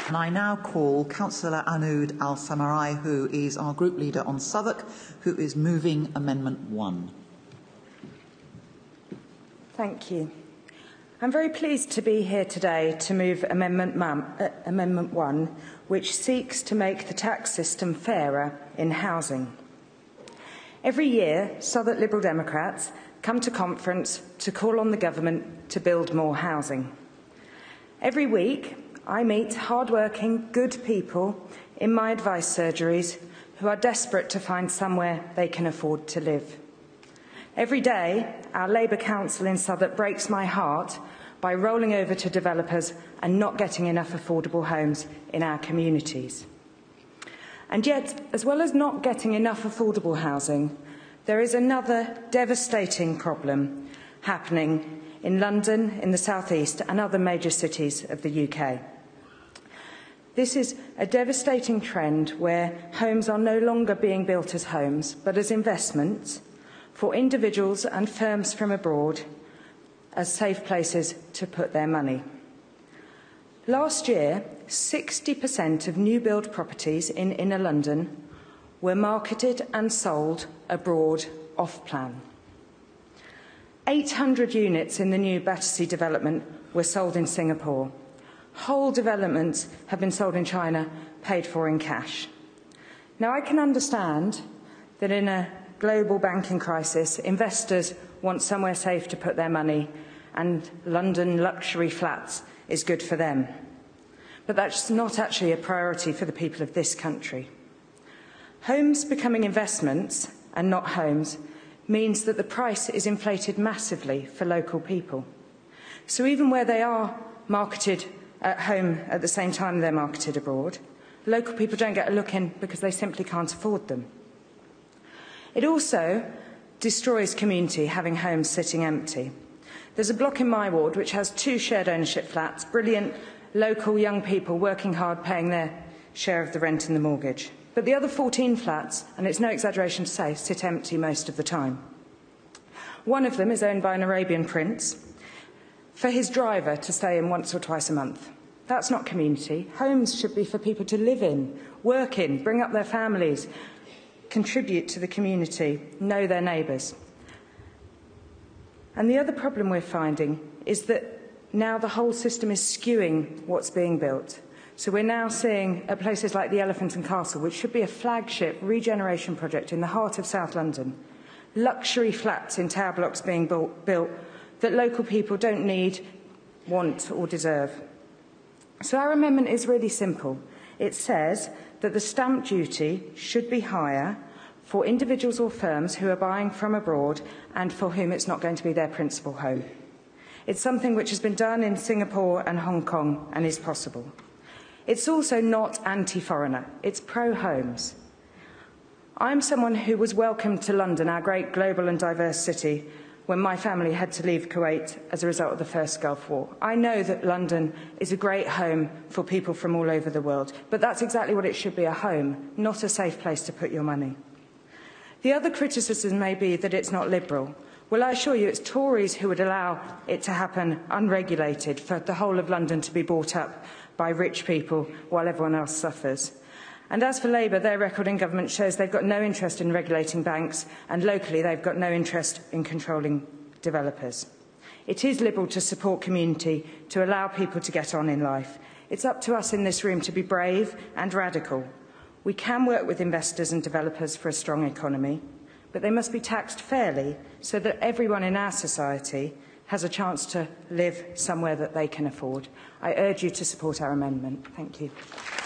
And I now call Councillor Anoud Al-Samarai, who is our group leader on Southwark, who is moving Amendment 1. Thank you. I'm very pleased to be here today to move Amendment 1, which seeks to make the tax system fairer in housing. Every year, Southwark Liberal Democrats come to conference to call on the government to build more housing. Every week, I meet hard-working, good people in my advice surgeries who are desperate to find somewhere they can afford to live. Every day, our Labour Council in Southwark breaks my heart by rolling over to developers and not getting enough affordable homes in our communities. And yet, as well as not getting enough affordable housing, there is another devastating problem happening in London, in the South East and other major cities of the UK. This is a devastating trend where homes are no longer being built as homes, but as investments for individuals and firms from abroad as safe places to put their money. Last year, 60% of new build properties in inner London were marketed and sold abroad off-plan. 800 units in the new Battersea development were sold in Singapore. Whole developments have been sold in China, paid for in cash. Now, I can understand that in a global banking crisis, investors want somewhere safe to put their money, and London luxury flats is good for them. But that's not actually a priority for the people of this country. Homes becoming investments and not homes means that the price is inflated massively for local people. So even where they are marketed at home at the same time they're marketed abroad, local people don't get a look in because they simply can't afford them. It also destroys community having homes sitting empty. There's a block in my ward which has 2 shared ownership flats, brilliant local young people working hard paying their share of the rent and the mortgage. But the other 14 flats, and it's no exaggeration to say, sit empty most of the time. One of them is owned by an Arabian prince for his driver to stay in once or twice a month. That's not community. Homes should be for people to live in, work in, bring up their families, contribute to the community, know their neighbours. And the other problem we're finding is that now the whole system is skewing what's being built. So we're now seeing at places like the Elephant and Castle, which should be a flagship regeneration project in the heart of South London, luxury flats in tower blocks being built that local people don't need, want or deserve. So our amendment is really simple. It says that the stamp duty should be higher for individuals or firms who are buying from abroad and for whom it's not going to be their principal home. It's something which has been done in Singapore and Hong Kong and is possible. It's also not anti-foreigner, it's pro-homes. I'm someone who was welcomed to London, our great global and diverse city, when my family had to leave Kuwait as a result of the First Gulf War. I know that London is a great home for people from all over the world, but that's exactly what it should be, a home, not a safe place to put your money. The other criticism may be that it's not liberal. Well, I assure you it's Tories who would allow it to happen unregulated, for the whole of London to be bought up by rich people while everyone else suffers. And as for Labour, their record in government shows they've got no interest in regulating banks, and locally they've got no interest in controlling developers. It is liberal to support community, to allow people to get on in life. It's up to us in this room to be brave and radical. We can work with investors and developers for a strong economy, but they must be taxed fairly so that everyone in our society has a chance to live somewhere that they can afford. I urge you to support our amendment. Thank you.